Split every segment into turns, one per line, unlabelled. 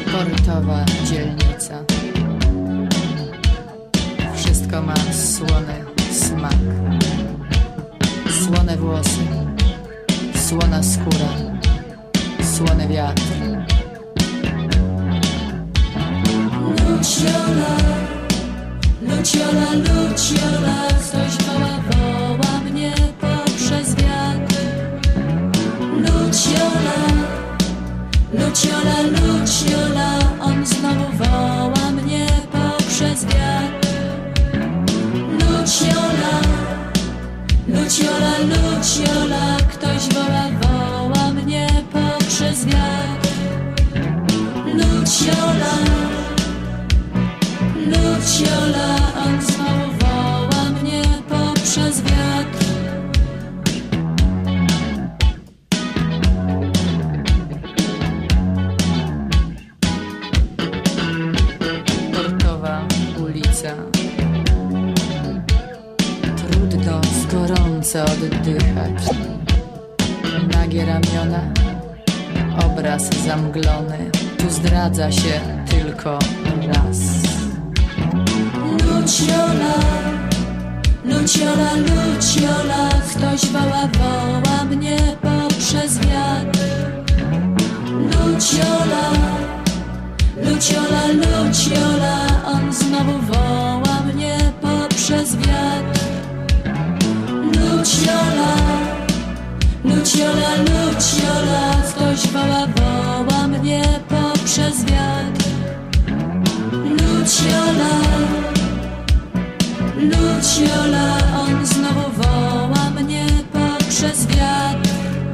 Portowa dzielnica. Wszystko ma słony smak. Słone włosy, słona skóra, słony wiatr.
Luciola, Luciola, Luciola, ktoś woła mnie poprzez wiatr. Luciola, Luciola, Luciola, on znowu woła mnie poprzez wiatr. Luciola, Luciola, Luciola, ktoś woła mnie poprzez wiatr. Luciola, Luciola, on znowu woła mnie poprzez wiatr.
Portowa ulica. Trudno z gorąco oddychać. Nagie ramiona, obraz zamglony. Tu zdradza się tylko raz.
Luciola, Luciola, Luciola, ktoś woła mnie poprzez wiatr. Luciola, Luciola, Luciola, on znowu woła mnie poprzez wiatr. Luciola, Luciola, Luciola, ktoś woła mnie poprzez wiatr. Luciola, Luciola, on znowu woła mnie poprzez wiatr.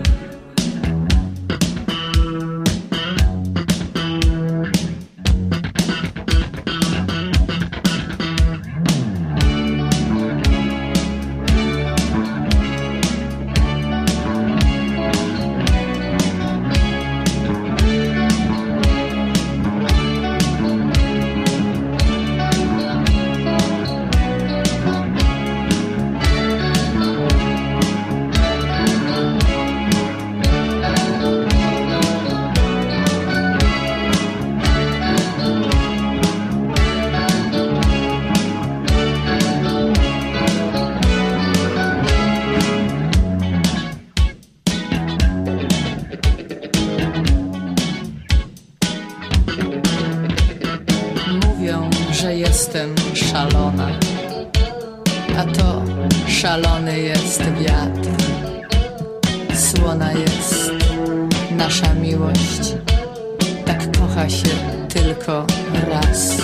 Mówią, że jestem szalona, a to szalony jest wiatr. Słona jest nasza miłość, tak kocha się tylko raz.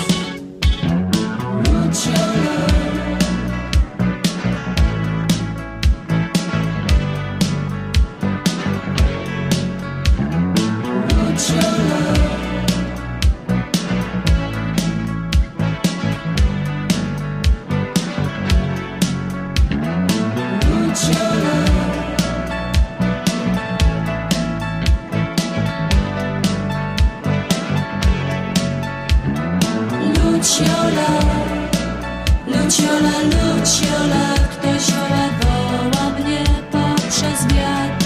Luciola, Luciola, Luciola, Luciola, Luciola, Luciola, ktoś woła mnie poprzez wiatr.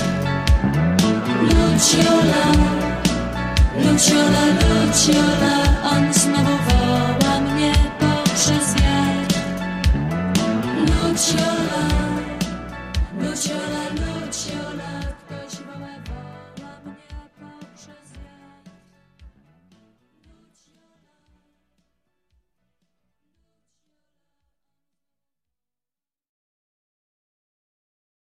Luciola, Luciola, Luciola, on znowu woła